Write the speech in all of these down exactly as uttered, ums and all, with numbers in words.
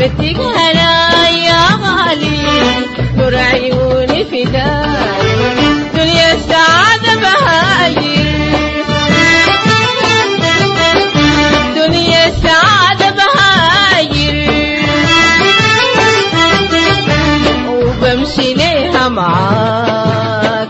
بديك هنا يا غالي نور عيوني فداك دنيا السعادة بهاجر دنيا السعادة بهاجر وبمشي ليها معاك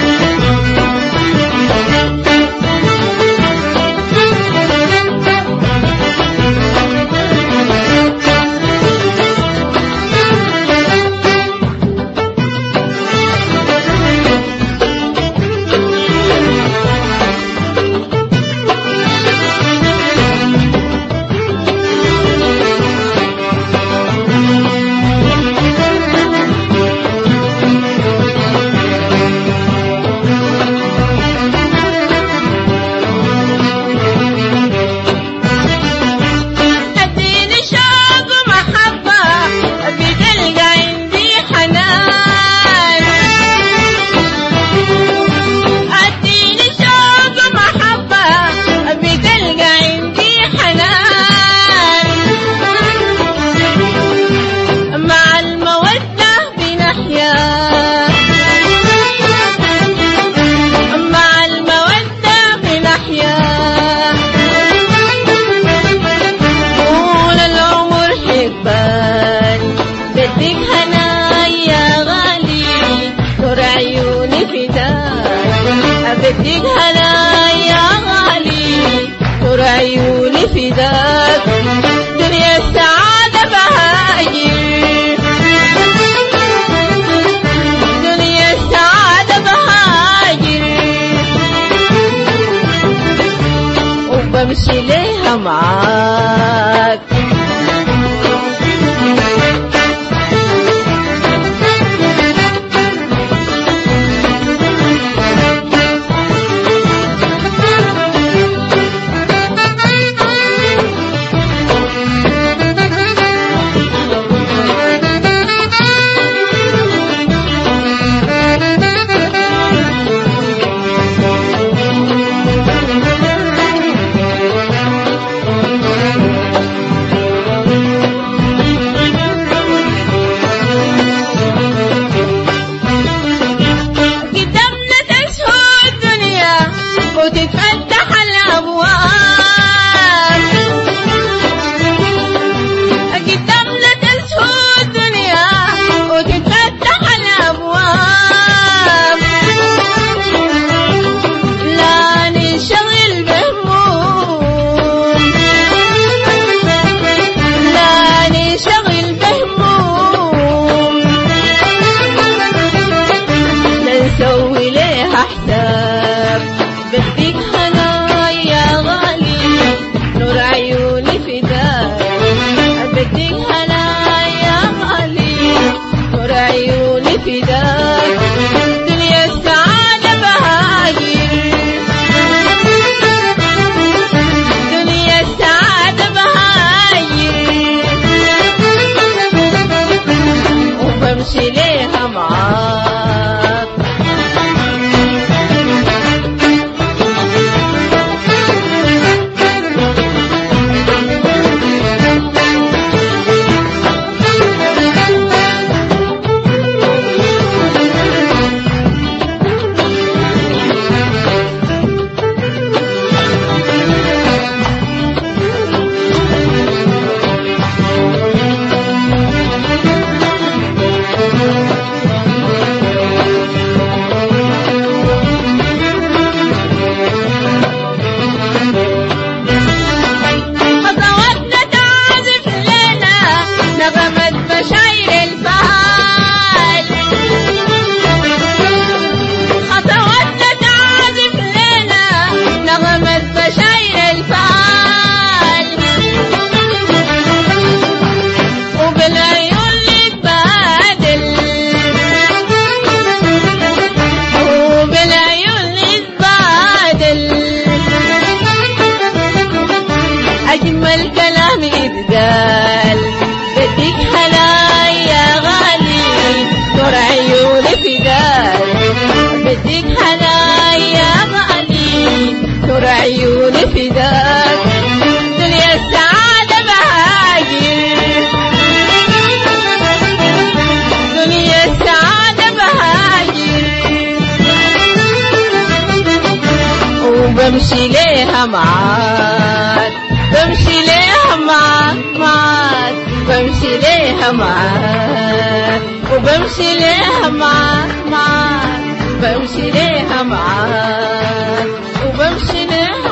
بديك هنا يا غالي نور عيوني فداك دنيا السعادة بهاجر دنيا السعادة بهاجر وبمشي ليها معاك وتتفتح الأبواب قدامنا تسهو الدنيا وتتفتح الأبواب لا نشغل بهموم لا نشغل بهموم نسوي ليها حساب بديك هنا يا غالي نور عيوني فداك بديك هنا يا غالي نور عيوني فداك دنيا السعادة بهاجر دنيا السعادة بهاجر وبمشي ليها معاك أجمل كلام يتقال بديك هنا يا غالي نور عيوني فداك بديك هنا يا غالي نور عيوني فداك دنيا السعادة بهاجر بمشي ليها معاك بمشي ليها معاك معاك بمشي ليها معاك وبمشي ليها معاك معاك بمشي ليها معاك وبمشي ليها